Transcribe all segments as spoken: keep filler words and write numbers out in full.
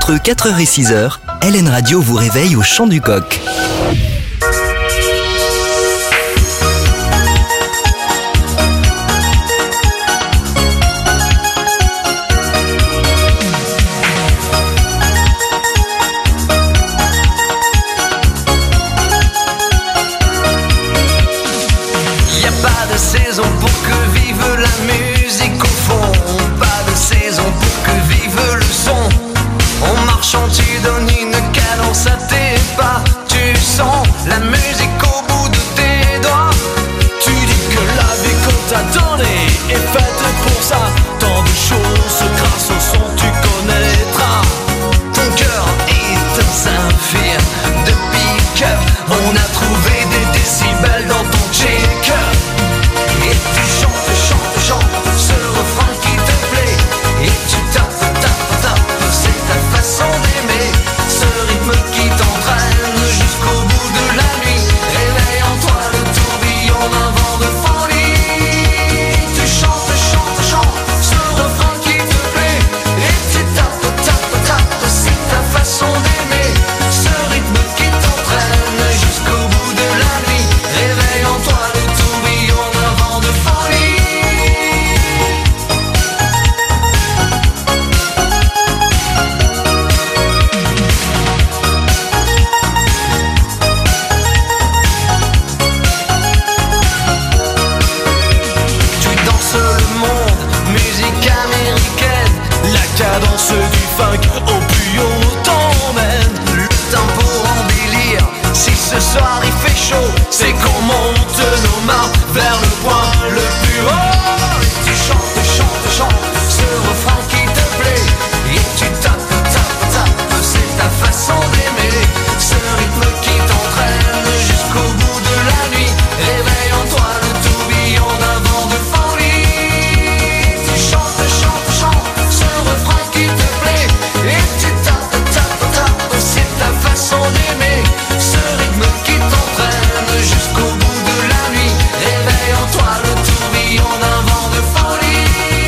Entre quatre heures et six heures, L N Radio vous réveille au chant du coq. Saison pour que vive la musique au fond, pas de saison pour que vive le son. En marchant tu donnes une cadence à tes pas, tu sens la musique au bout de tes doigts. Tu dis que la vie qu'on t'a donnée est faite pour ça. Tant de choses grâce au son tu connaîtras. Ton cœur est un saphir de pick-up. On a trouvé des décibels dans ton check-up. Et tu chantes, chantes, chantes ce refrain qui te plaît. Et tu tapes, tapes, tapes, c'est ta façon d'aimer. Ce rythme qui t'entraîne jusqu'au bout de la nuit. Réveille en toi le tourbillon d'un vent de folie. Tu chantes, chantes, chantes ce refrain qui te plaît. Et tu tapes, tapes, tapes, c'est ta façon d'aimer. Ce rythme qui t'entraîne jusqu'au bout de la nuit. Réveille en toi le tourbillon d'un vent de folie. Tu danses le monde, musique américaine. La cadence du funk au plus haut t'emmène. Le tempo en délire. Si ce soir il fait chaud, c'est qu'on monte nos mains vers le point le plus haut. Et tu chantes, chantes, chantes ce refrain qui te plaît. Et tu tapes, tapes, tapes, c'est ta façon d'aimer. Ce rythme qui t'entraîne jusqu'au bout de la nuit. Réveille en toi le tourbillon d'un vent de folie. Tu chantes, chantes, chantes ce refrain qui te plaît. Et tu tapes, tapes, tapes, c'est ta façon d'aimer. Ce rythme qui t'entraîne jusqu'au bout de la nuit. Réveille en toi le tourbillon d'un vent de folie.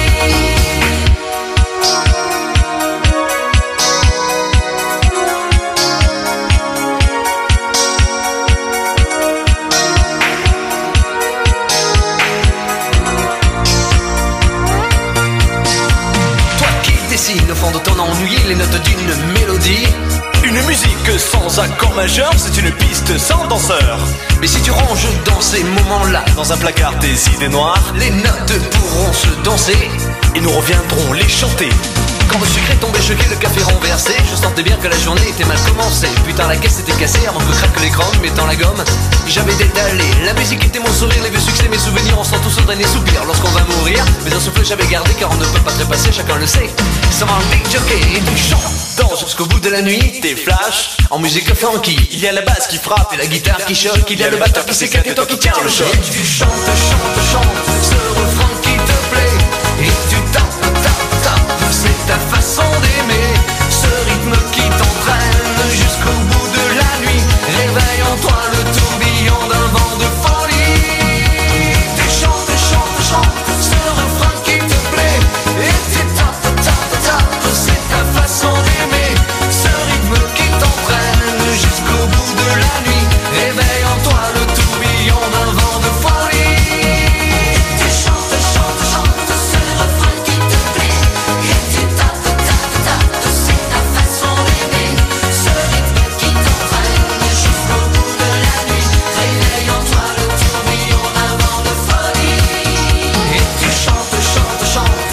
Toi qui dessines au fond de ton ennui les notes d'une mélodie. Une musique sans accord majeur, c'est une piste sans danseur. Mais si tu ranges dans ces moments-là dans un placard tes idées noires, les notes pourront se danser et nous reviendrons les chanter. Quand le sucre est tombé choqué, le café renversé, je sentais bien que la journée était mal commencée. Putain, la caisse était cassée avant que craque l'écran, mettant la gomme. J'avais détalé, la musique était mon sourire, les vieux succès, mes souvenirs, on sent tous au dernier soupir lorsqu'on va mourir. Mais un souffle j'avais gardé car on ne peut pas trépasser, chacun le sait. Ça va un big jockey et tu chantes, danse jusqu'au bout de la nuit. Tes flashs en musique funky, il y a la basse qui frappe et la guitare qui choque. Il y a le batteur qui s'éclate et toi qui tiens le choc. Et tu chantes, chantes, chantes ce refrain qui te plaît. Et tu tapes, tapes, tapes, c'est ta façon d'aimer. Ce rythme qui t'entraîne jusqu'au bout de la nuit. Réveille en toi le tourbillon d'un vent de folie. Tu chantes, chantes, chantes ce refrain qui te plaît. Et tu tapes, tapes, tapes, c'est ta façon d'aimer. Ce rythme qui t'entraîne jusqu'au bout de la nuit. Réveille en toi le tourbillon d'un vent de folie. Tu chantes, chantes, chantes ce refrain qui te plaît. Et tu tapes, tapes, tapes, c'est ta façon d'aimer. Ce rythme qui t'entraîne jusqu'au bout de la nuit. Réveille en toi le tourbillon d'un vent de folie. Et tu chantes, chantes, chantes.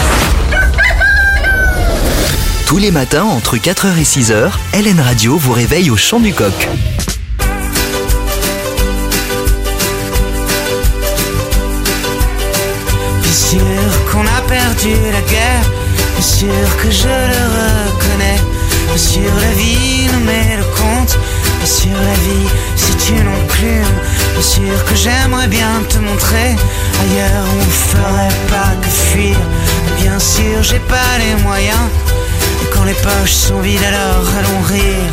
Tous les matins, entre quatre heures et six heures, L N Radio vous réveille au chant du coq. Bien sûr qu'on a perdu la guerre, bien sûr que je le reconnais. Bien sûr la vie nous met le compte, bien sûr la vie c'est une enclume. Bien sûr que j'aimerais bien te montrer ailleurs où on ferait pas que fuir. Bien sûr j'ai pas les moyens, et quand les poches sont vides alors allons rire.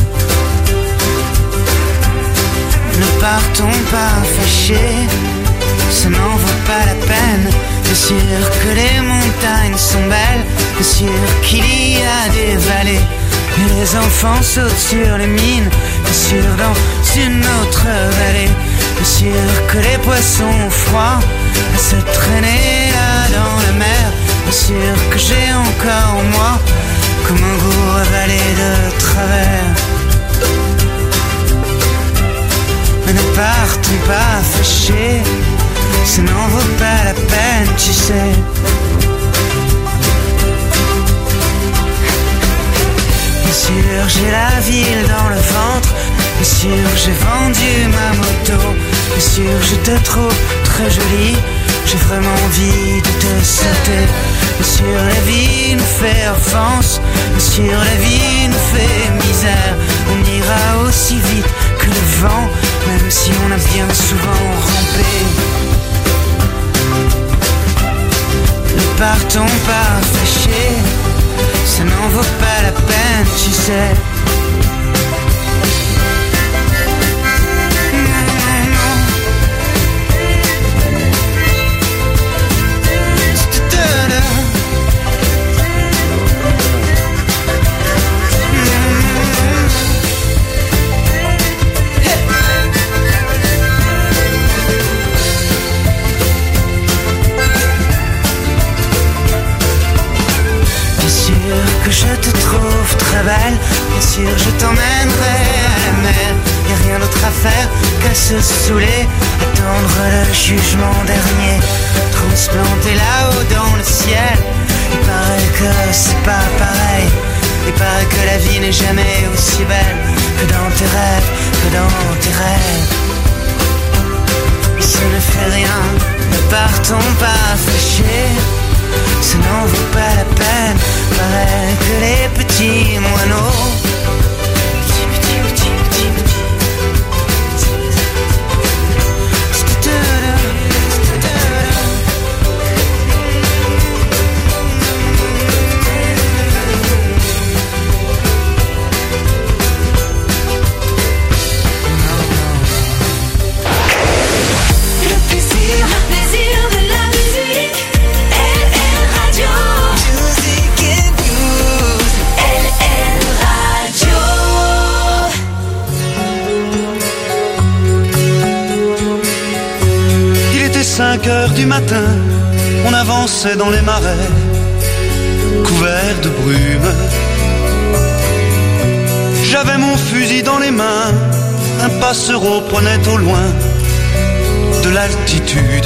Ne partons pas fâchés, ça n'en vaut pas la peine. Bien sûr que les montagnes sont belles, bien sûr qu'il y a des vallées, Et les enfants sautent sur les mines, bien sûr dans une autre vallée. Bien sûr que les poissons ont froid à se traîner là dans la mer. Bien sûr que j'ai encore en moi comme un goût avalé de travers. Mais ne partons pas fâchés, ça n'en vaut pas la peine, tu sais. Bien sûr j'ai la ville dans le ventre, bien sûr j'ai vendu ma moto, bien sûr je te trouve très jolie, j'ai vraiment envie de te sauter. Bien sûr la vie nous fait offense, bien sûr la vie nous fait misère. On ira aussi vite que le vent, même si on a bien souvent rampé. Ne partons pas fâchés, ça n'en vaut pas la peine, tu sais. Que je te trouve très belle, bien sûr je t'emmènerai à la mer. Y'a rien d'autre à faire qu'à se saouler, attendre le jugement dernier, transplanté là-haut dans le ciel. Il paraît que c'est pas pareil, il paraît que la vie n'est jamais aussi belle que dans tes rêves, que dans tes rêves. Ça ne fait rien, ne partons pas fâchés, ça n'en vaut pas la peine, pareil que les petits moineaux. Petit, petit, petit, petit, petit. Le plaisir, le plaisir de la musique. L L Radio. Music and news. L L Radio. Il était cinq heures du matin, on avançait dans les marais, couverts de brume. J'avais mon fusil dans les mains, un passereau prenait au loin de l'altitude.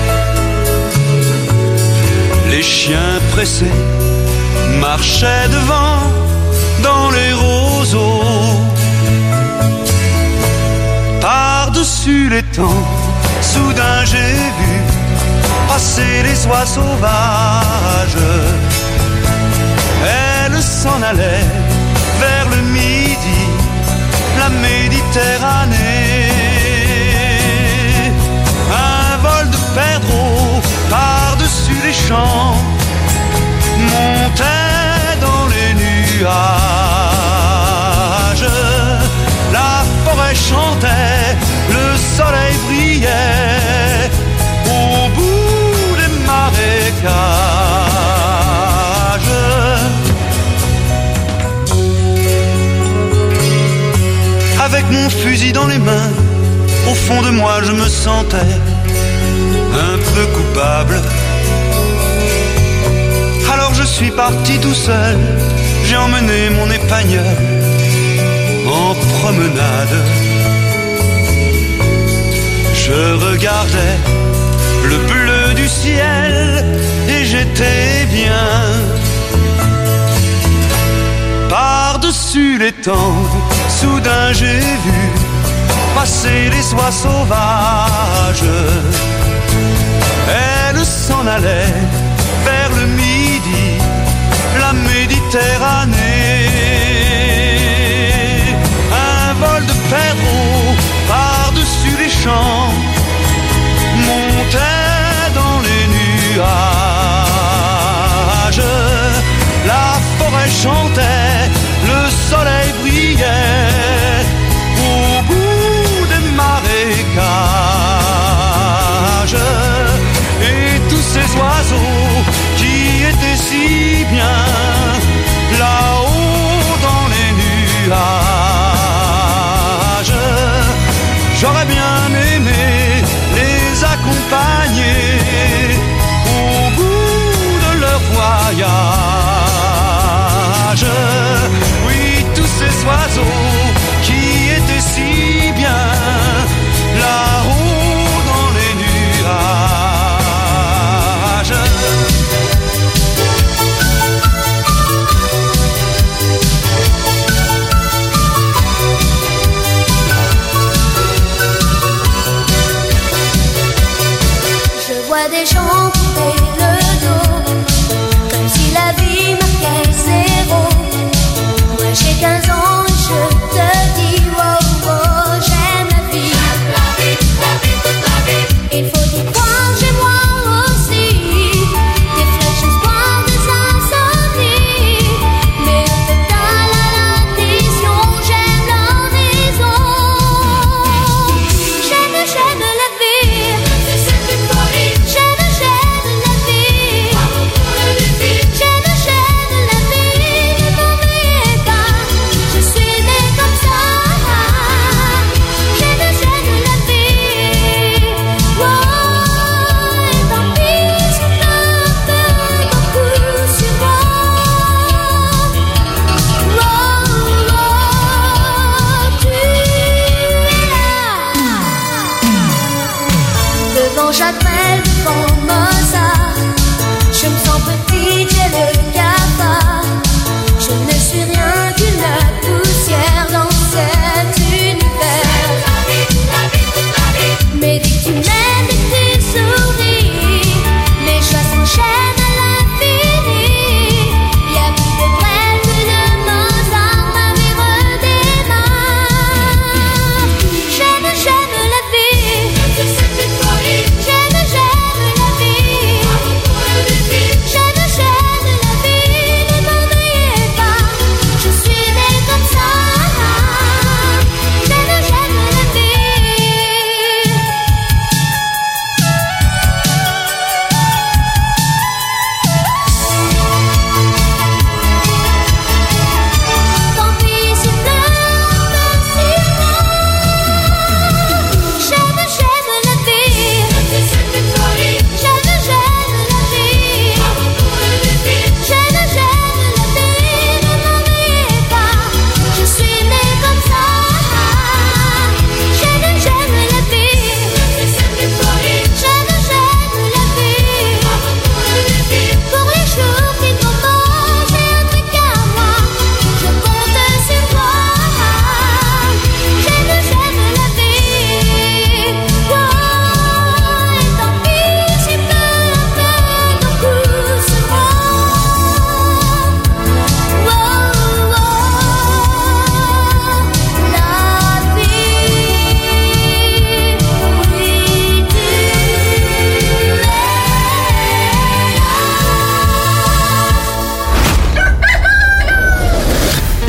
Les chiens pressés marchaient devant dans les roseaux. Par-dessus l'étang, soudain j'ai vu passer les oies sauvages. Elles s'en allaient vers le midi, la Méditerranée. Un vol de perdreaux par-dessus les champs montait dans les nuages. La forêt chantait, le soleil brillait au bout des marécages. Avec mon fusil dans les mains, au fond de moi je me sentais un peu coupable. Alors je suis parti tout seul, j'ai emmené mon épagneul en promenade. Je regardais le bleu du ciel et j'étais bien. Par-dessus l'étang, soudain j'ai vu passer les oies sauvages. Elles s'en allaient vers le midi, la Méditerranée. Un vol de perdreaux par-dessus les champs montait dans les nuages. La forêt chantait, le soleil brillait au bout des marécages. Et tous ces oiseaux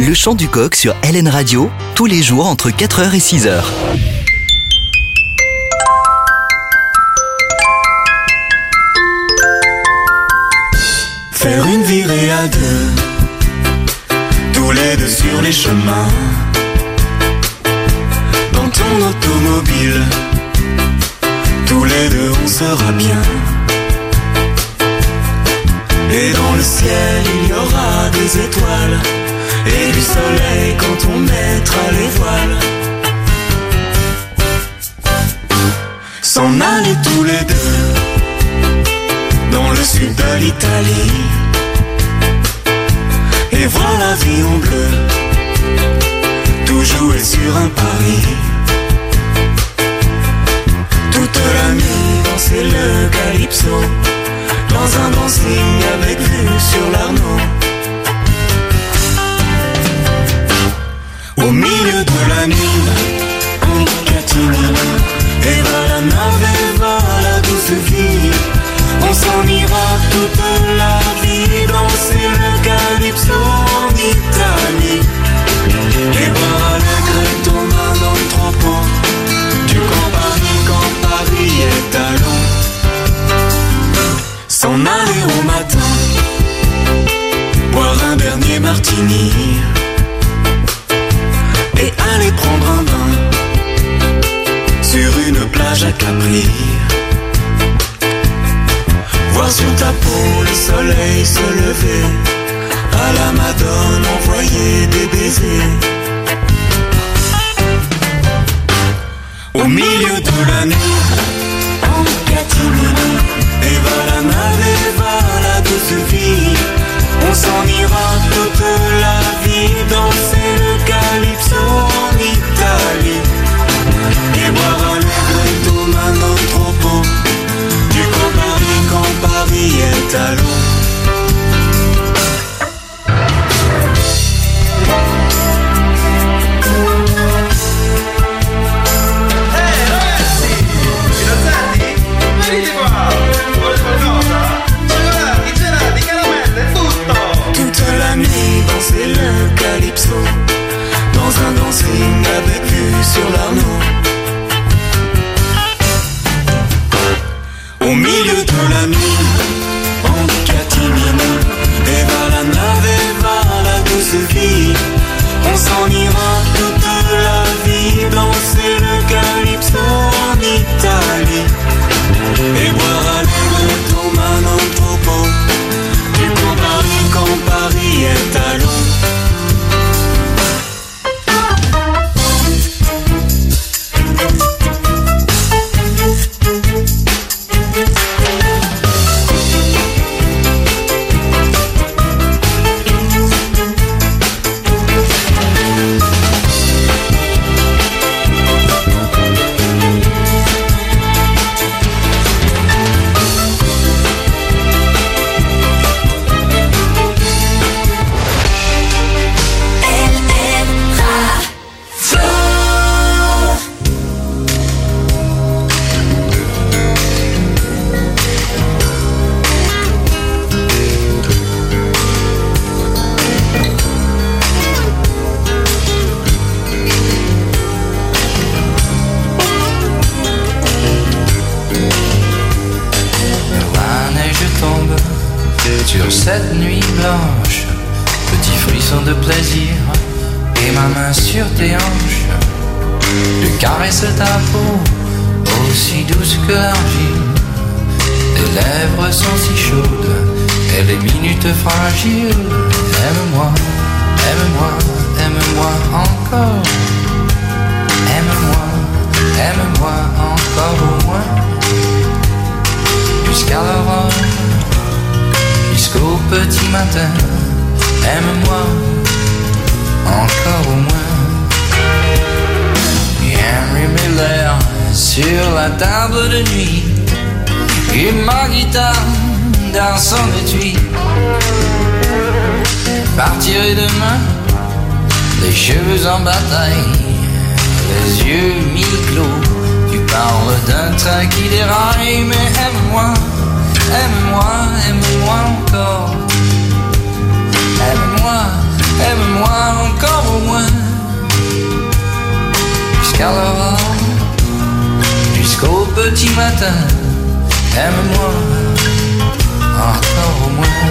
Le chant du coq sur L N Radio, tous les jours entre quatre heures et six heures. Faire une virée à deux, tous les deux sur les chemins. Dans ton automobile, tous les deux on sera bien. Et dans le ciel il y aura des étoiles et du soleil quand on mettra les voiles. S'en aller tous les deux dans le sud de l'Italie et voir la vie en bleu, tout jouer sur un pari. Toute la nuit danser le calypso dans un dancing avec vue sur l'Arno. Au milieu de la nuit, en catimini, et va la nave, et va la douce vie. On s'en ira toute la vie, danser le calypso en Italie. Et boire à l'agréto main dans le troupeau du Campari quand Paris est à l'eau. S'en aller au matin, boire un dernier martini et aller prendre un bain sur une plage à Capri. Voir sur ta peau le soleil se lever, à la Madone envoyer des baisers. Au milieu de la nuit, en catimini, et va la nave, et va la douce vie. On s'en ira toute la vie, danser le calypso en Italie. Et boire un legretto main dans le troupeau du Campari quand Paris est à l'eau. Danser le calypso dans un dancing avec vue sur l'Arno. Au milieu de la nuit, en catimini, et va la nave, et va la douce vie. On s'en ira toute la vie, danser le calypso en Italie. Et boire à l'agréto main dans le troupeau du Campari quand Paris est à l'eau. Cette nuit blanche, petit frisson de plaisir, et ma main sur tes hanches, je caresse ta peau, aussi douce que l'argile. Tes lèvres sont si chaudes, et les minutes fragiles. Aime-moi, aime-moi, aime-moi encore. Aime-moi, aime-moi encore au moins, jusqu'à l'aurore, jusqu'au petit matin. Aime-moi encore au moins. Henry Miller sur la table de nuit, et ma guitare dans son étui. Partirai demain, les cheveux en bataille, les yeux mi-clos. Tu parles d'un train qui déraille, mais aime-moi, aime-moi, aime-moi encore. Aime-moi, aime-moi encore. petit matin. Aime-moi encore au moins.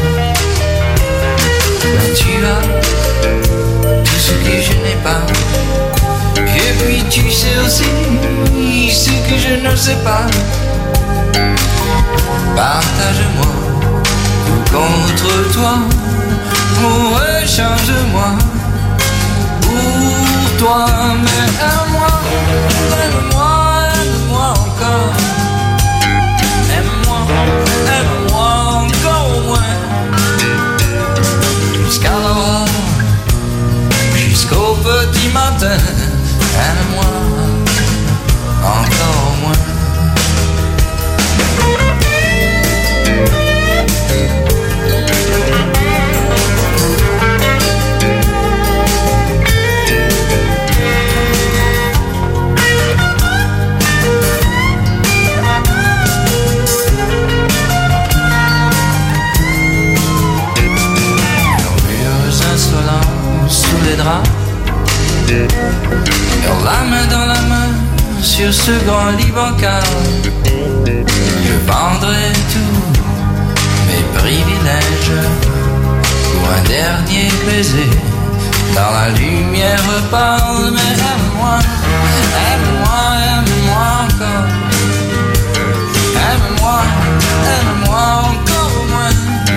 Ben, tu as tout ce que je n'ai pas. Et puis tu sais aussi ce que je ne sais pas. Partage-moi tout contre toi. Oh, échange-moi pour toi. Mais aime-moi, aime-moi, aime-moi encore. Aime-moi, aime-moi encore au moins. Jusqu'à l'aurore, jusqu'au petit matin. Aime-moi encore au moins. Sous les draps, et la main dans la main sur ce grand lit bancal, je vendrai tous mes privilèges pour un dernier baiser dans la lumière pâle. Mais aime-moi, aime-moi, aime-moi encore. Aime-moi, aime-moi encore au moins.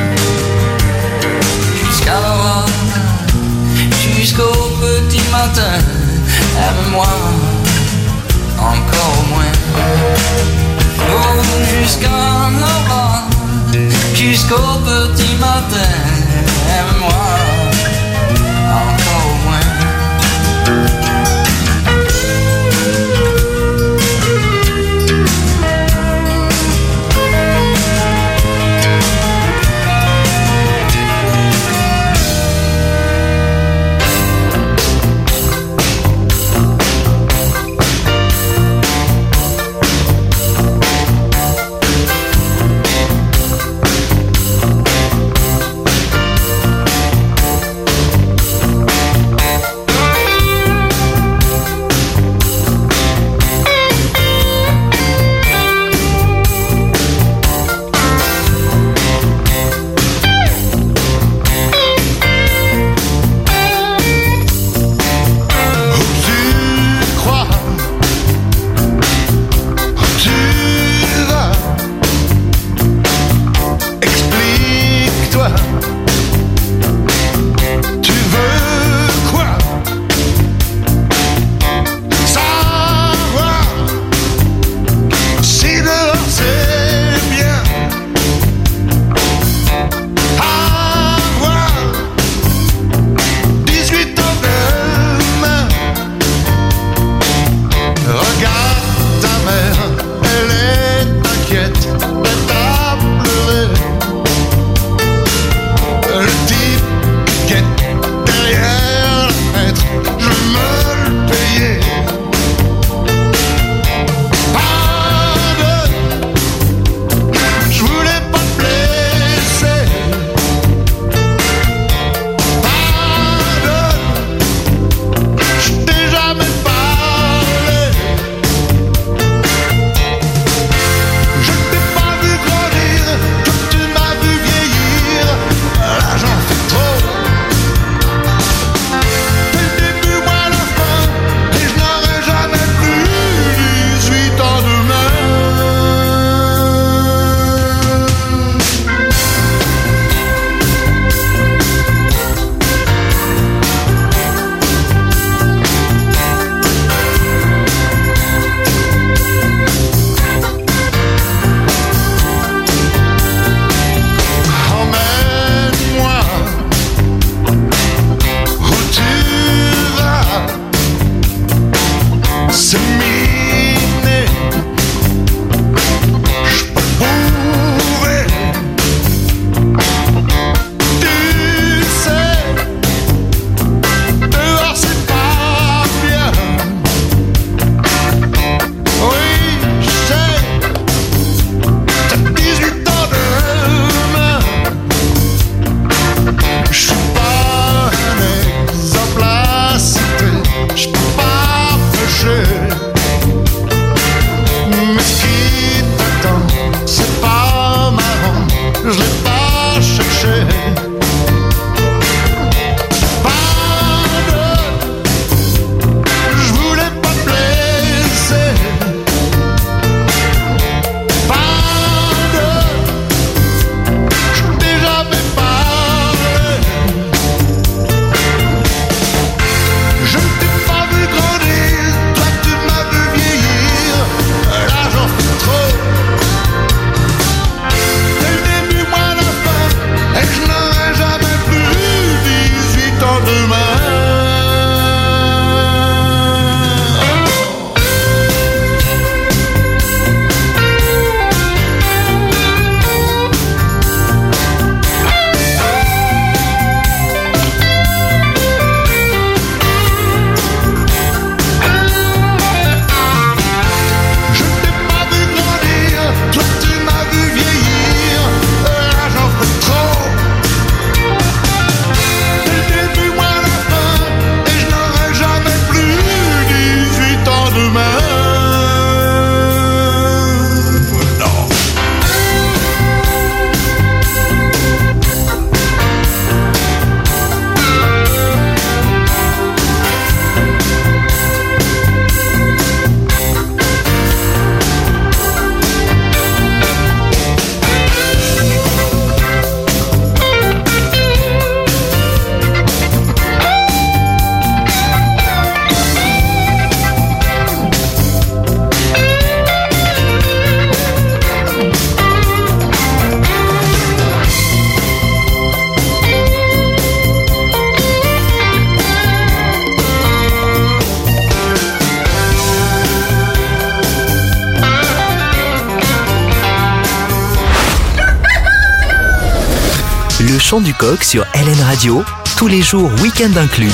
Jusqu'à l'aurore, jusqu'au petit matin. Aime-moi encore au moins. Oh, jusqu'à l'aurore, jusqu'au petit matin. Aime-moi encore au moins. chant du coq sur L N Radio, tous les jours, week-end inclus.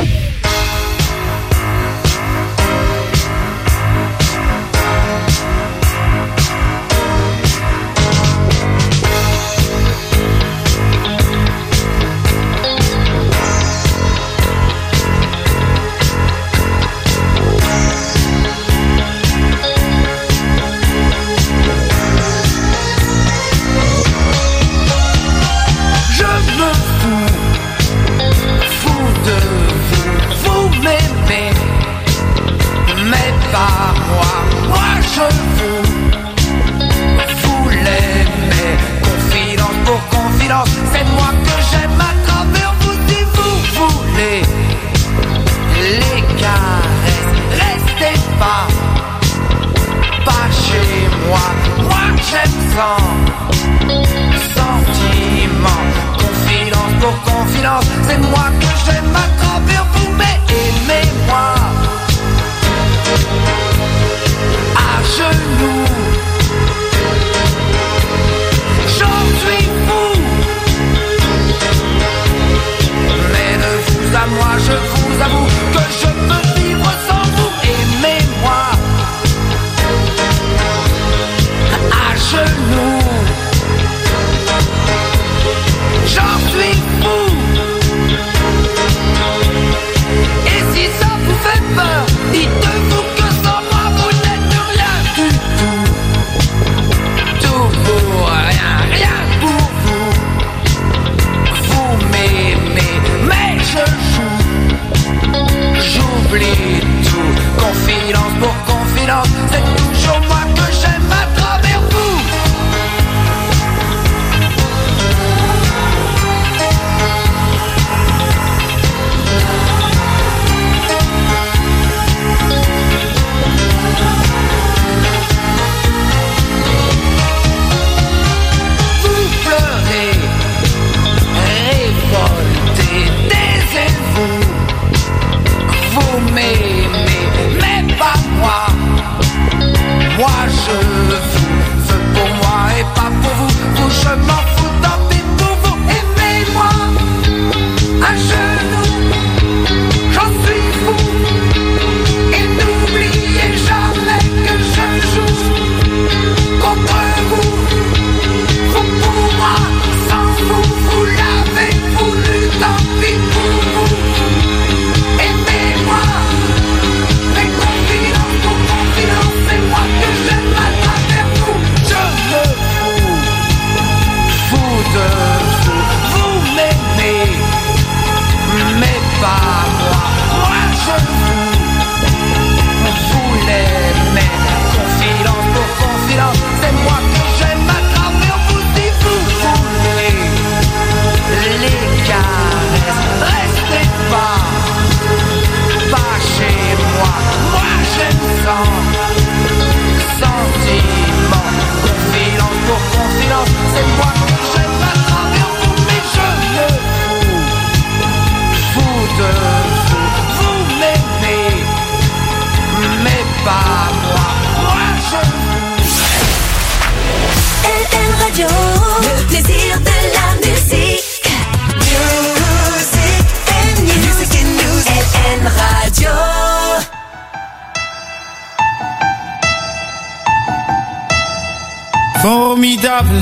Formidable,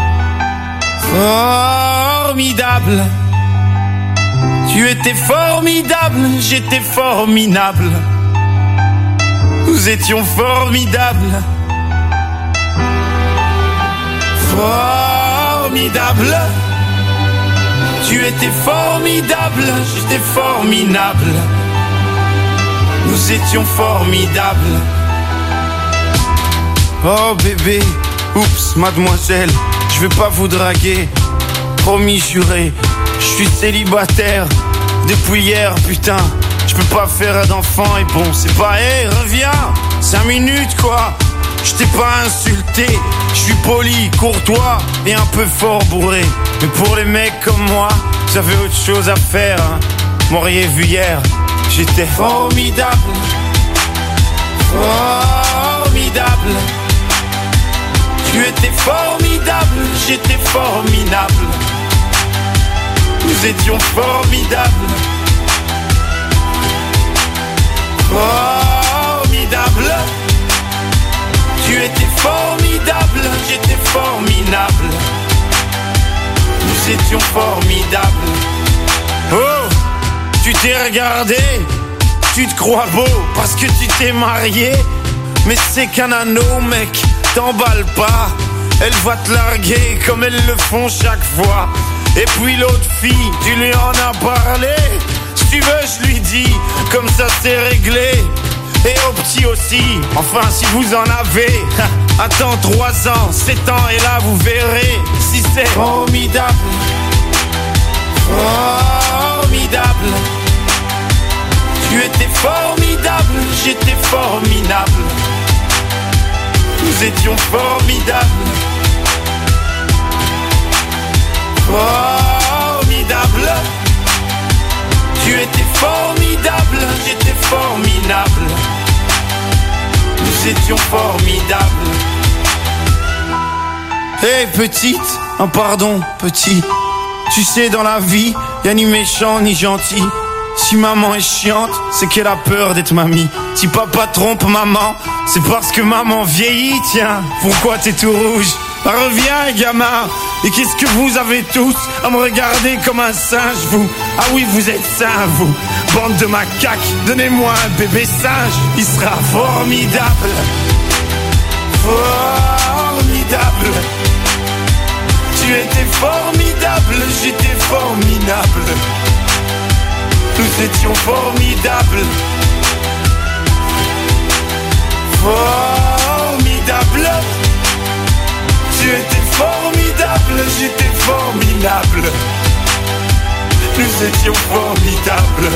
formidable. Tu étais formidable, j'étais formidable. Nous étions formidables. Formidable. Tu étais formidable, j'étais formidable. Nous étions formidables. Oh bébé, oups mademoiselle, je vais pas vous draguer. Promis juré, je suis célibataire depuis hier, putain. Je peux pas faire d'enfant et bon, c'est pas, hé, hey, reviens, cinq minutes quoi. Je t'ai pas insulté, je suis poli, courtois et un peu fort bourré. Mais pour les mecs comme moi, vous avez autre chose à faire, hein. M'auriez vu hier, j'étais formidable. Formidable. Tu étais formidable, j'étais formidable. Nous étions formidables. Formidable. Tu étais formidable, j'étais formidable. Nous étions formidables. Oh, tu t'es regardé, tu te crois beau parce que tu t'es marié. Mais c'est qu'un anneau, mec, t'emballe pas. Elle va te larguer comme elles le font chaque fois. Et puis l'autre fille, tu lui en as parlé. Si tu veux, je lui dis, comme ça c'est réglé. Et au petit aussi, enfin si vous en avez. Attends trois ans, sept ans et là vous verrez si c'est formidable. Formidable. Tu étais formidable, j'étais formidable. Nous étions formidables. Formidable. Tu étais formidable, j'étais formidable. Nous étions formidables. Hé hey, petite, oh pardon petit. Tu sais dans la vie, y'a ni méchant ni gentil. Si maman est chiante, c'est qu'elle a peur d'être mamie. Si papa trompe maman, c'est parce que maman vieillit, tiens. Pourquoi t'es tout rouge? Bah, reviens gamin. Et qu'est-ce que vous avez tous à me regarder comme un singe, vous? Ah oui, vous êtes sains, vous. Bande de macaques, donnez-moi un bébé singe. Il sera formidable. Formidable. Tu étais formidable, j'étais formidable. Nous étions formidables. Formidable. Tu étais formidable, j'étais formidable. Nous étions formidables.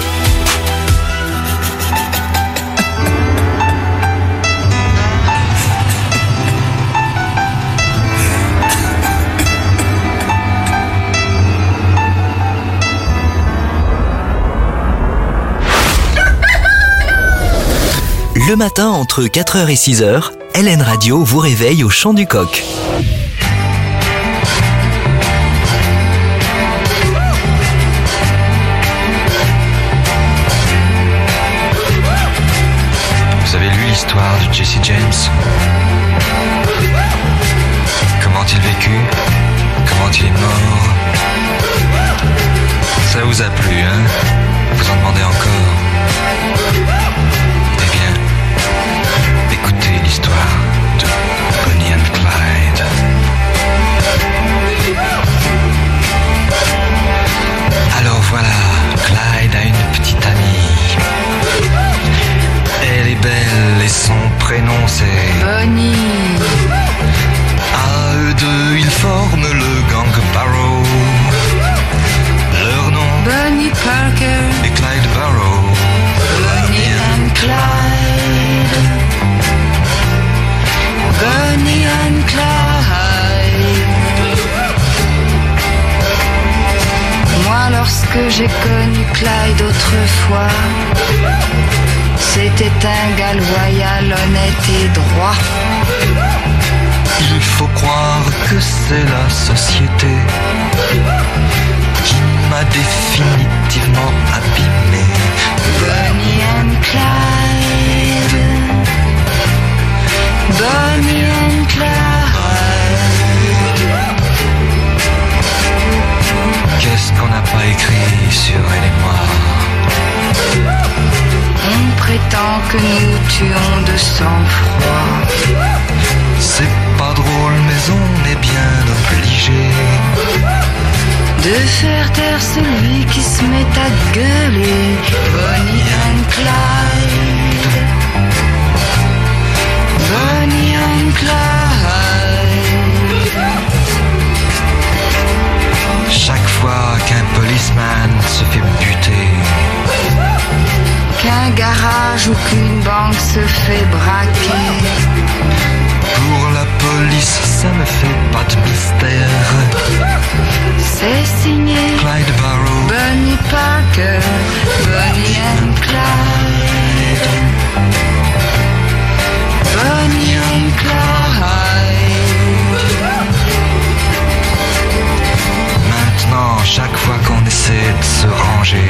Le matin, entre quatre heures et six heures, L N Radio vous réveille au chant du coq. Vous avez lu l'histoire de Jesse James? Comment il vécut? Comment il est mort? Ça vous a plu, hein? Vous en demandez encore? Écoutez l'histoire de Bonnie and Clyde. Alors voilà, Clyde a une petite amie. Elle est belle et son prénom c'est Bonnie. À eux deux, ils forment le gang Barrow. Leur nom Bonnie Parker et Clyde Barrow. Bonnie and Clyde. Bonnie and Clyde. Moi lorsque j'ai connu Clyde autrefois, c'était un gars loyal, honnête et droit. Il faut croire que c'est la société qui m'a définitivement abîmé. Bonnie and Clyde. Bonnie and Clyde. Qu'est-ce qu'on n'a pas écrit sur elle et moi? On prétend que nous tuons de sang-froid. C'est pas drôle mais on est bien obligé de faire taire celui qui se met à gueuler. Bonnie and Clyde. Bonnie and Clyde. Chaque fois qu'un policeman se fait buter, qu'un garage ou qu'une banque se fait braquer, pour la police ça ne fait pas de mystère. C'est signé Clyde Barrow, Bonnie Parker, Bonnie and Clyde. Bonnie and Clyde. Maintenant chaque fois qu'on essaie manger.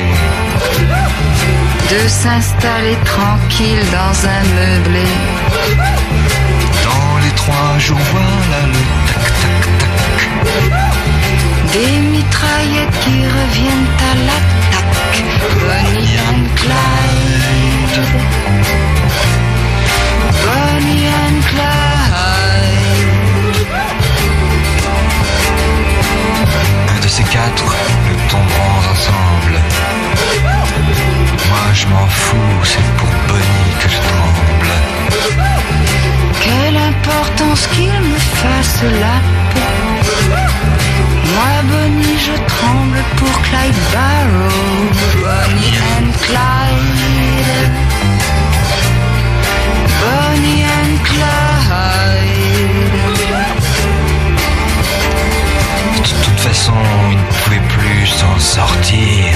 De s'installer tranquille dans un meublé. Dans les trois jours, voilà le tac-tac-tac. Des mitraillettes qui reviennent à l'attaque. Bonnie and Clyde. Bonnie and Clyde. Un de ces quatre, nous tomberons ensemble. Moi je m'en fous, c'est pour Bonnie que je tremble. Quelle importance qu'il me fasse la paix. Moi Bonnie je tremble pour Clyde Barrow. Bonnie and Clyde. Bonnie and Clyde. De toute façon, il ne pouvait plus s'en sortir.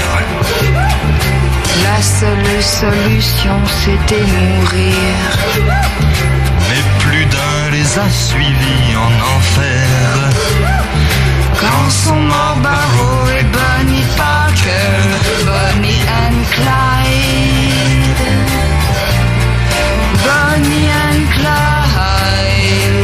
La seule solution c'était mourir. Mais plus d'un les a suivis en enfer. Quand sont morts Barrow et Bonnie Parker. Bonnie and Clyde. Bonnie and Clyde.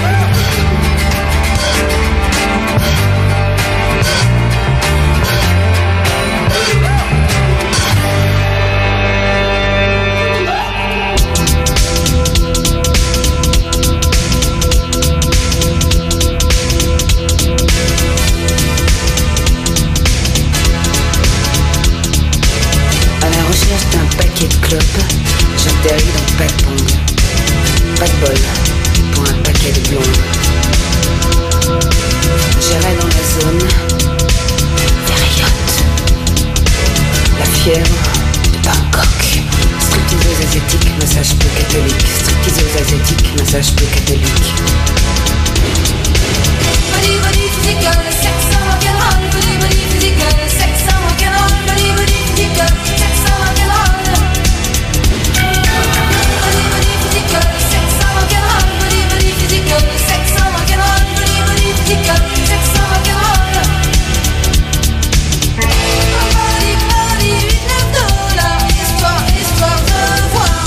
D'un paquet de clopes, j'atterris dans pas de pong. Pas de bol pour un paquet de blondes. J'irai dans la zone des rayottes. La fièvre de Bangkok. Stripteaseuse asiatique, massage peu catholique. Stripteaseuse asiatique, massage peu catholique. Body, body, physical, sex and rock'n'roll. Body, body, physical, sex and rock'n'roll. Body, body, physical, sex and rock'n'roll. Body, body, physical, sex and rock'n'roll. Body, body, physical, sex and rock'n'roll. Body, body, physical, sex and rock'n'roll. Body, body, huit neuf dollars. Histoire, histoire de voir.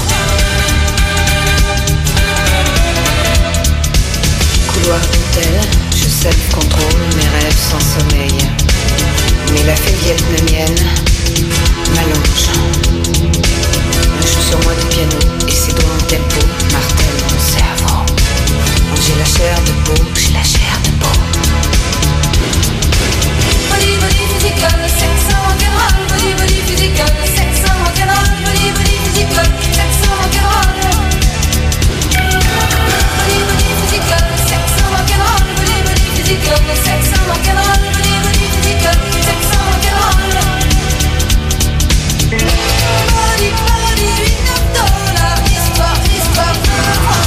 Couloir d'hôtel, je self-contrôle mes rêves sans sommeil. Mais la fée vietnamienne m'allonge. Elle joue sur moi du piano et ses doigts en tempo martèlent mon cerveau. J'ai la chair de peau, j'ai la chair de peau. Body, body, physical, sex and rock'n'roll. Body, body, physical, sex and rock'n'roll. Body, body, physical, sex and rock'n'roll. Body, body, physical, sex and rock'n'roll. Body, body, physical, sex and rock'n'roll. Body, body, physical, sex and rock'n'roll. Body, body, huit neuf dollars. Histoire, histoire de voir.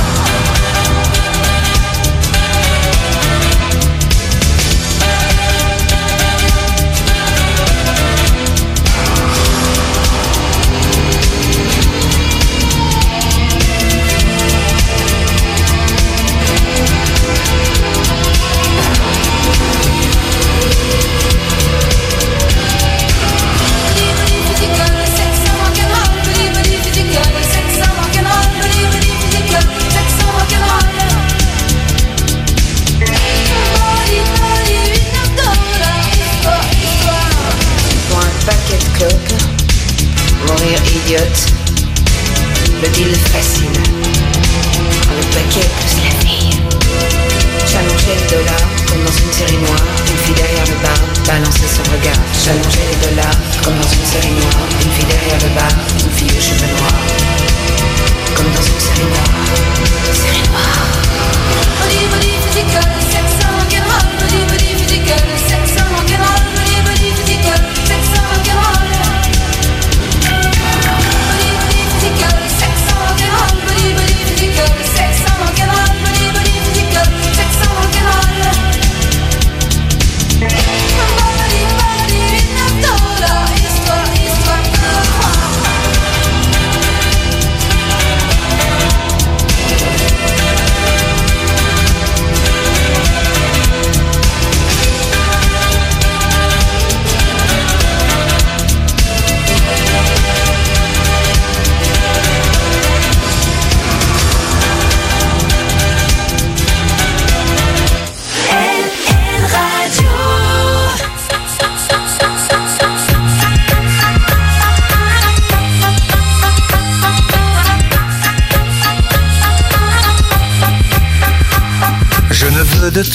Mourir idiote, le deal facile. Le paquet plus la fille. J'allongeais les dollars comme dans une série noire. Une fille derrière le bar balançait son regard. J'allongeais les dollars comme dans une série noire. Une fille derrière le bar, une fille aux cheveux noirs. Comme dans une série noire, série noire. Body, body, physical, sex and rock'n'roll. Body, body, physical, sex and rock'n'roll. Body, body, physical, sex and rock'n'roll. Body, body, physical, sex and rock'n'roll. Body, body, physical, sex and rock'n'roll. Body, body, physical, sex and rock'n'roll. Body, body, huit neuf dollars.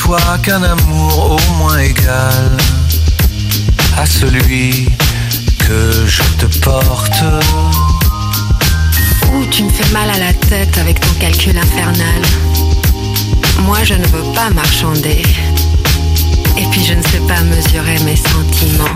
toi qu'un amour au moins égal à celui que je te porte. Ouh, tu me fais mal à la tête avec ton calcul infernal. Moi je ne veux pas marchander. Et puis je ne sais pas mesurer mes sentiments.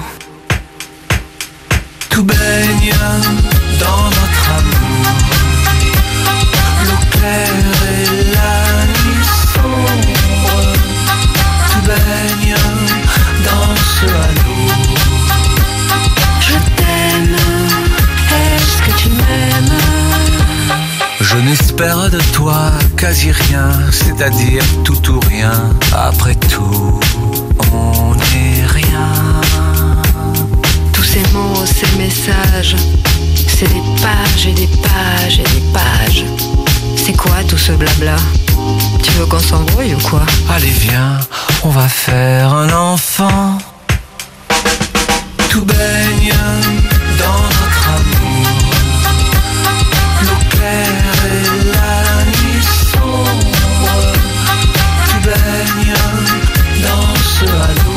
Tout baigne dans notre amour, l'eau claire et la nuit sombre. Tout baigne dans ce halo. Je t'aime, est-ce que tu m'aimes? Je n'espère de toi quasi rien, c'est-à-dire tout ou rien. Après tout, on n'est rien. Tous ces mots, ces messages, c'est des pages et des pages et des pages. C'est quoi tout ce blabla? Tu veux qu'on s'embrouille ou quoi? Allez viens, on va faire un enfant. Tout baigne dans notre amour, l'eau claire et la nuit sombre. Tu baignes dans ce halo.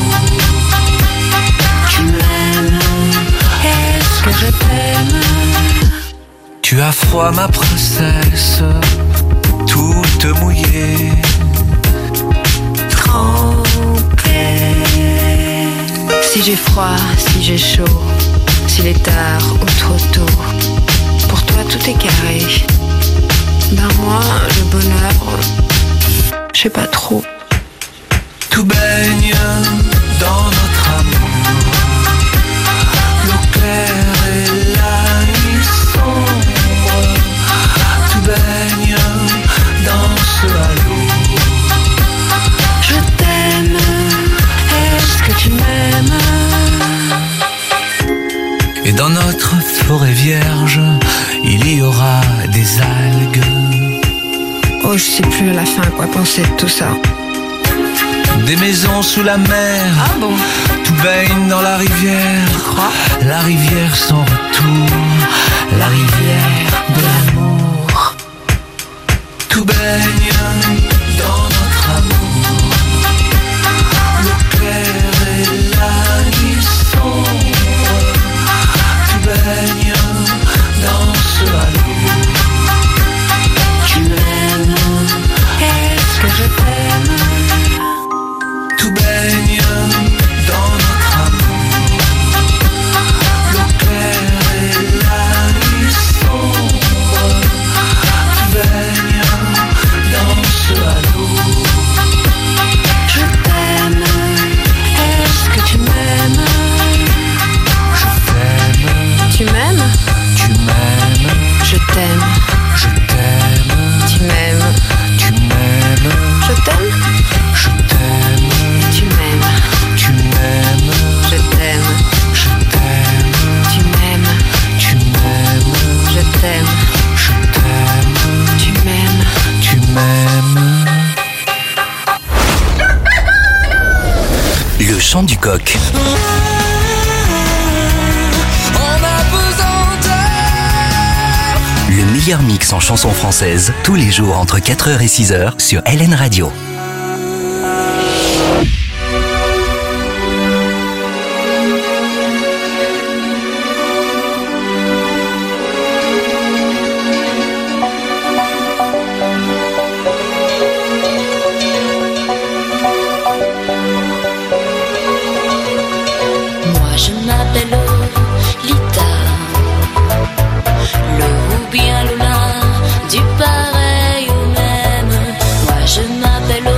Tu m'aimes, est-ce que je t'aime? Tu as froid ma princesse, toute mouillée, trempée. Si j'ai froid, si j'ai chaud, s'il est tard ou trop tôt, pour toi tout est carré. Ben moi, le bonheur, je sais pas trop. Tout baigne dans notre amour, l'eau claire et la nuit sombre. Tout baigne dans ce halo. Je t'aime, est-ce que tu m'aimes? Et dans notre forêt vierge, il y aura des algues. Oh, je sais plus à la fin quoi penser de tout ça. Des maisons sous la mer. Ah bon? Tout baigne dans la rivière. Tu crois? La rivière sans retour, la rivière de l'amour. Tout baigne dans notre amour, l'eau claire et la nuit sombre. Tout baigne dans ce halo. Tu m'aimes, est-ce que je t'aime? Tout baigne dans notre amour, l'eau claire et la nuit sombre. Tout baigne dans ce halo. Je t'aime, est-ce que tu m'aimes? Je t'aime. Tu m'aimes? Tu m'aimes. Je t'aime. Je t'aime. Tu m'aimes? Tu m'aimes. Je t'aime. Je t'aime. Tu m'aimes. Tu m'aimes. Je t'aime. Je t'aime. Tu m'aimes. Tu m'aimes. Je t'aime. Je t'aime. Tu m'aimes. Tu m'aimes. Le chant du coq. Le meilleur mix en chansons françaises, tous les jours entre quatre heures et six heures sur L N Radio. Moi je m'appelle Lita, le ou bien Lola, du pareil au même. Moi je m'appelle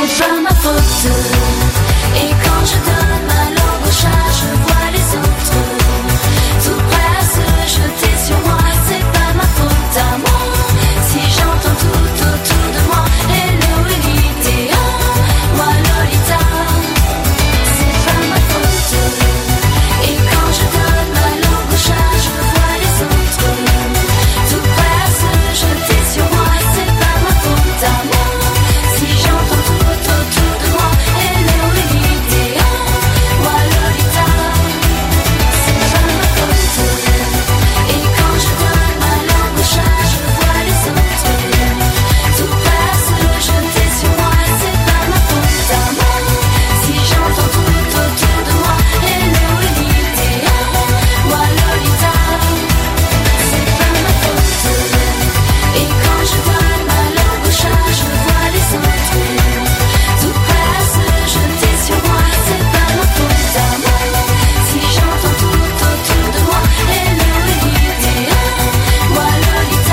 c'est pas ma faute. Et quand je donne ma langue au chat, je vois les autres tout prêts à se jeter sur moi. C'est pas ma faute à moi si j'entends tout autour de moi hello Elite, oh, moi Lolita. C'est pas ma faute. Et quand je donne ma langue au chat, je vois les autres tout prêts à se jeter sur moi. C'est pas ma faute à moi si j'entends tout autour de moi hello Elite, oh, moi Lolita. C'est pas ma faute. Et quand je donne ma langue au chat, je vois les autres tout prêts à se jeter sur moi. C'est pas ma faute à moi si j'entends tout autour de moi hello Elite, oh, moi Lolita. C'est pas ma faute. Et quand je donne ma langue au chat, je vois les autres tout prêts à se jeter sur moi. C'est pas ma faute à moi si j'entends tout autour de moi hello Elite, oh, moi Lolita.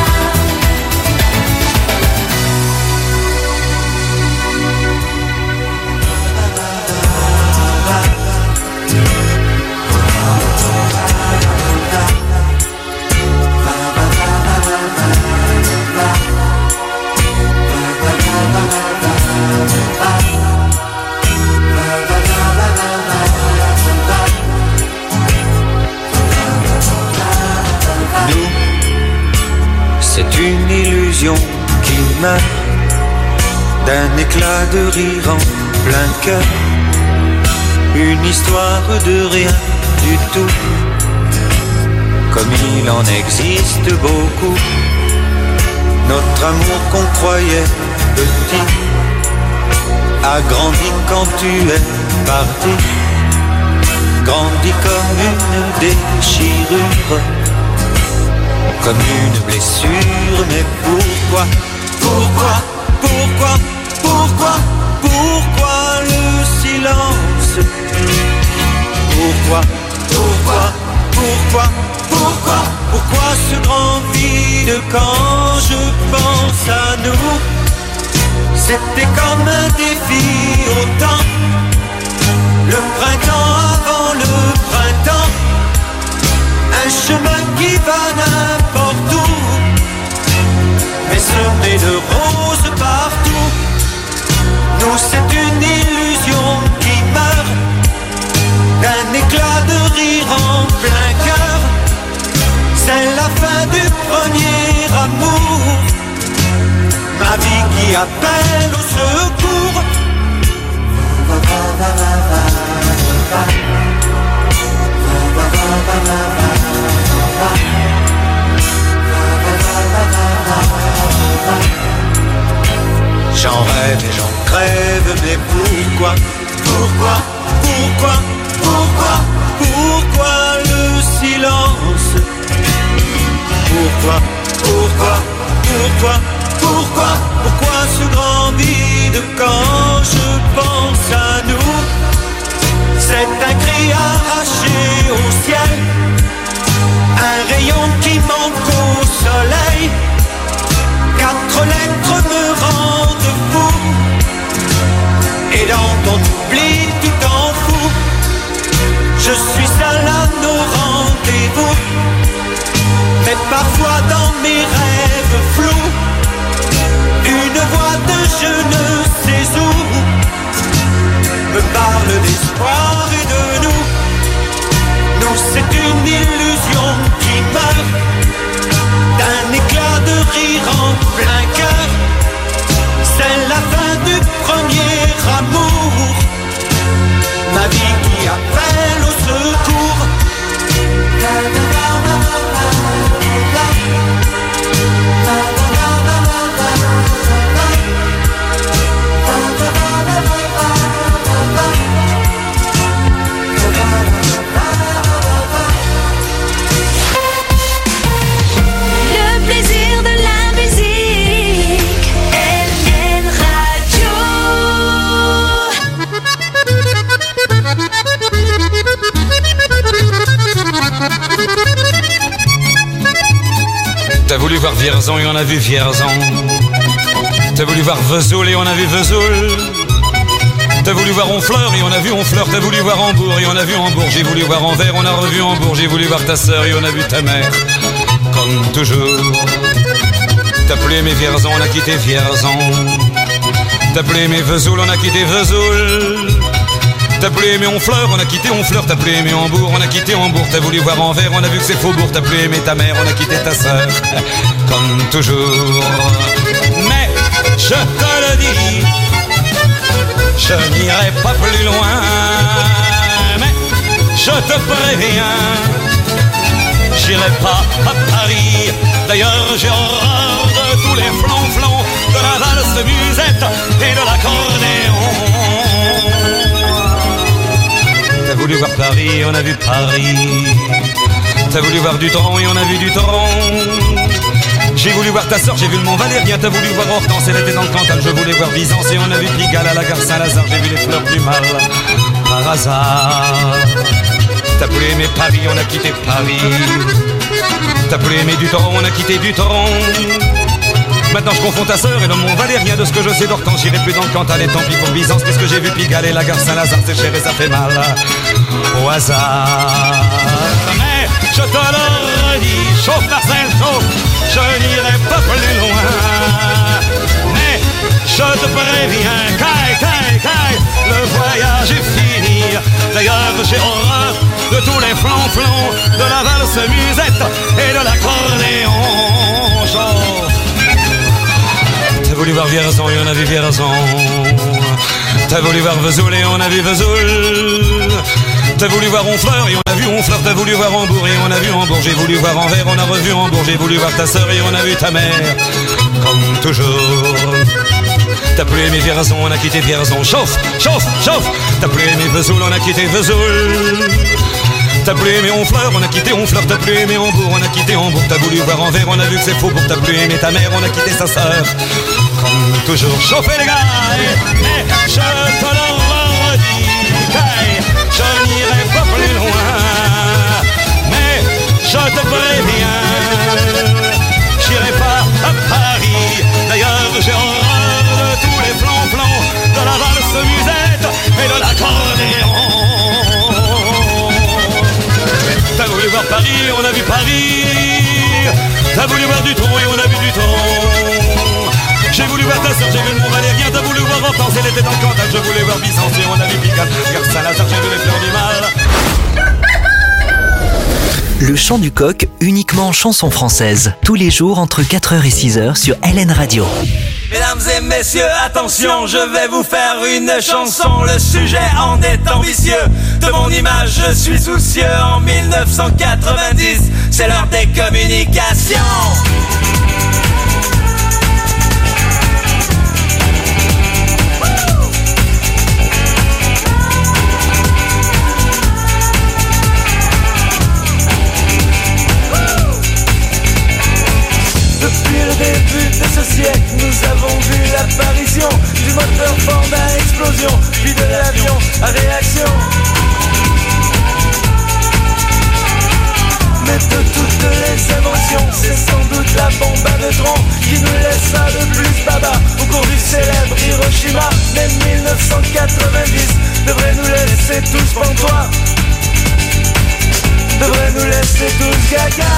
Nous, c'est une illusion qui meurt d'un éclat de rire en plein cœur. Une histoire de rien du tout, comme il en existe beaucoup. Notre amour qu'on croyait petit a grandi quand tu es parti, grandi comme une déchirure, comme une blessure. Mais pourquoi, pourquoi, pourquoi, pourquoi, pourquoi le silence? Pourquoi, pourquoi, pourquoi, pourquoi, pourquoi ce grand vide quand je pense à nous? C'était comme un défi autant, le printemps avant le printemps, un chemin qui va n'importe où, mais semé de roses partout. Nous, c'est une illusion qui meurt d'un éclat de rire en plein cœur. C'est la fin du premier amour, ma vie qui appelle au secours. J'en rêve et j'en crève, mais pourquoi, pourquoi, pourquoi, pourquoi, pourquoi le silence? Pourquoi, pourquoi, pourquoi, pourquoi, pourquoi ce grand vide quand je pense à nous? C'est un cri arraché au ciel, un rayon qui manque au soleil. Quatre lettres me rendent fou, et dans ton oubli tu t'en fous. Je suis seul à nos rendez-vous, mais parfois dans mes rêves flous, une voix de je ne sais où me parle d'espoir et de nous. Nous, c'est une illusion qui meurt d'un éclat de rire en plein cœur. C'est la fin du premier amour, ma vie qui appelle au secours. Le plaisir de la musique, L N Radio. T'as voulu voir Vierzon et on a vu Vierzon. T'as voulu voir Vesoul et on a vu Vesoul. T'as voulu voir Honfleur et on a vu Honfleur. T'as voulu voir Hambourg et on a vu Hambourg. J'ai voulu voir Anvers, on a revu Hambourg. J'ai voulu voir ta sœur et on a vu ta mère. Comme toujours. T'as appelé mes Vierzon, on a quitté Vierzon. T'as appelé mes Vesoul, on a quitté Vesoul. T'as appelé aimé Honfleur, on a quitté Honfleur. T'as appelé aimé Hambourg, on a quitté Hambourg. T'as voulu voir Anvers, on a vu que c'est Faubourg. T'as appelé aimé ta mère, on a quitté ta sœur. Comme toujours. Mais je te le dis, je n'irai pas plus loin. Mais je te préviens, j'irai pas à Paris. D'ailleurs j'ai horreur de tous les flonflons, de la valse musette et de l'accordéon. T'as voulu voir Paris, on a vu Paris. T'as voulu voir du Tron et on a vu du Tron. J'ai voulu voir ta sœur, j'ai vu le Mont Valérien. T'as voulu voir Hortense, elle était dans le Cantal. Je voulais voir Byzance et on a vu Pigalle à la gare Saint-Lazare. J'ai vu les fleurs du mal par hasard. T'as voulu aimer Paris, on a quitté Paris. T'as voulu aimer du Tron, on a quitté du Tron. Maintenant je confonds ta sœur et le Mont Valérien. De ce que je sais d'Hortense, j'irai plus dans le Cantal. Et tant pis pour Byzance, puisque j'ai vu Pigalle et la gare Saint-Lazare. C'est cher et ça fait mal au hasard. Mais je te le redis, chauffe Marcel, chauffe, je n'irai pas plus loin. Mais je te préviens, caille, caille, caille, le voyage est fini. D'ailleurs j'ai horreur de tous les flonflons, de la valse musette et de l'accordéon. Chauffe. T'as voulu voir Vierzon et on a vu Vierzon. T'as voulu voir Vesoul et on a vu Vesoul. T'as voulu voir Honfleur et on a vu Honfleur. T'as voulu voir Hambourg et on a vu Hambourg. J'ai voulu voir Anvers, on a revu Hambourg. J'ai voulu voir ta sœur et on a vu ta mère. Comme toujours. T'as plus aimé Vierzon, on a quitté Vierzon. Chauffe, chauffe, chauffe. T'as plus aimé Vesoul, on a quitté Vesoul. T'as plus aimé Honfleur, on a quitté Honfleur. T'as plus aimé Hambourg, on a quitté Hambourg. T'as voulu voir Anvers, on a vu que c'est Faubourg. T'as plus aimé ta mère, on a quitté sa sœur. Comme toujours, chauffez les gars. Mais je te le redis, je n'irai pas plus loin. Mais je te préviens, j'irai pas à Paris. D'ailleurs j'ai horreur de tous les flonflons, de la valse musette et de l'accordéon. T'as voulu voir Paris, on a vu Paris. T'as voulu voir du Tron et on a vu du Tron. J'ai voulu voir ta sœur, j'ai vu le Mont Valérien. T'as voulu voir Hortense, elle était dans le Cantal. Je voulais voir Byzance et on a vu Pigalle, gare Saint-Lazare, j'ai vu les fleurs du mal. Le chant du coq, uniquement en chanson française. Tous les jours entre quatre heures et six heures sur L N Radio. Mesdames et messieurs, attention, je vais vous faire une chanson. Le sujet en est ambitieux. De mon image, je suis soucieux. En mille neuf cent quatre-vingt-dix, c'est l'heure des communications. Depuis le début de ce siècle, nous avons vu l'apparition du moteur Ford à explosion, puis de l'avion à réaction. Mais de toutes les inventions, c'est sans doute la bombe à neutrons qui nous laissa le plus baba au cours du célèbre Hiroshima. Mais mille neuf cent quatre-vingt-dix devrait nous laisser tous pantois, devrait nous laisser tous gaga.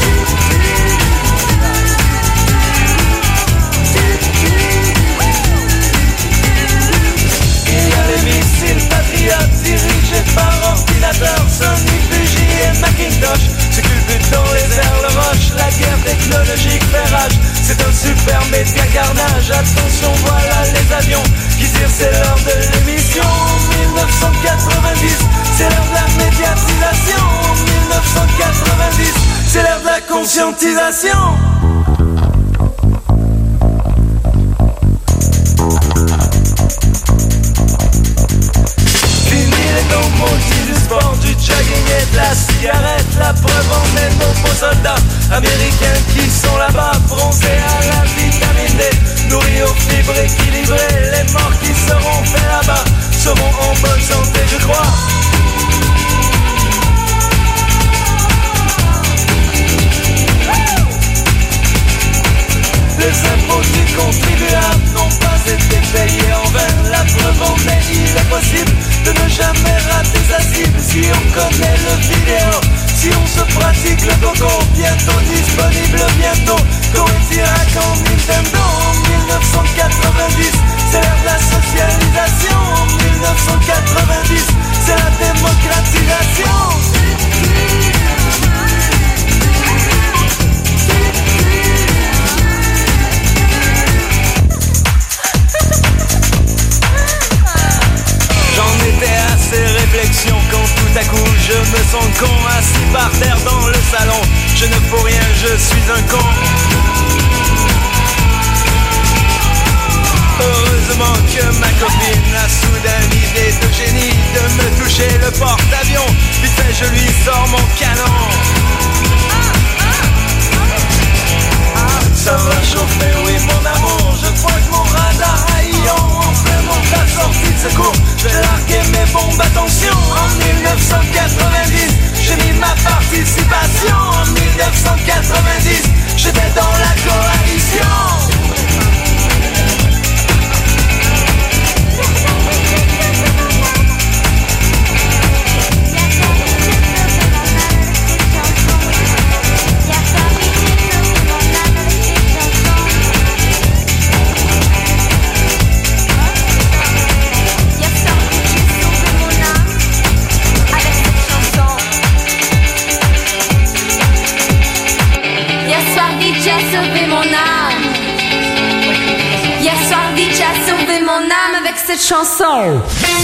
Il y a les missiles patriotes dirigés par ordinateur, Sony, Fuji et Macintosh se culbutent dans les airs, le roche, la guerre technologique fait rage. C'est un super média carnage, attention voilà les avions qui tirent, c'est l'heure de l'émission. mille neuf cent quatre-vingt-dix, c'est l'heure de la médiatisation. mille neuf cent quatre-vingt-dix, c'est l'heure de la conscientisation. Du sport, du jogging et de la cigarette. La preuve en est nos beaux soldats américains qui sont là-bas, bronzés à la vitamine D, nourris aux fibres équilibrées. Les morts qui seront faits là-bas seront en bonne santé, je crois. Les impôts du contribuable n'ont pas été payés en vain. La preuve en est, il est Coco, bientôt disponible, bientôt. Coétirac en Nintendo en dix-neuf cent quatre-vingt-dix. C'est l'ère de la socialisation en dix-neuf cent quatre-vingt-dix. C'est la démocratisation. J'en étais à ces réflexions quand tout à coup je me sens con, assis par terre dans le salon. Je ne fous rien, je suis un con. Heureusement que ma copine a soudain l'idée de génie de me toucher le porte-avions. Vite fait je lui sors mon canon. Ça va chauffer, oui mon amour. Je crois que mon radar a ion. En plein ta sortie de secours, je vais larguer mes bombes, attention. En dix-neuf cent quatre-vingt-dix, j'ai mis ma participation. En dix-neuf cent quatre-vingt-dix, j'étais dans la coalition. Cette chanson.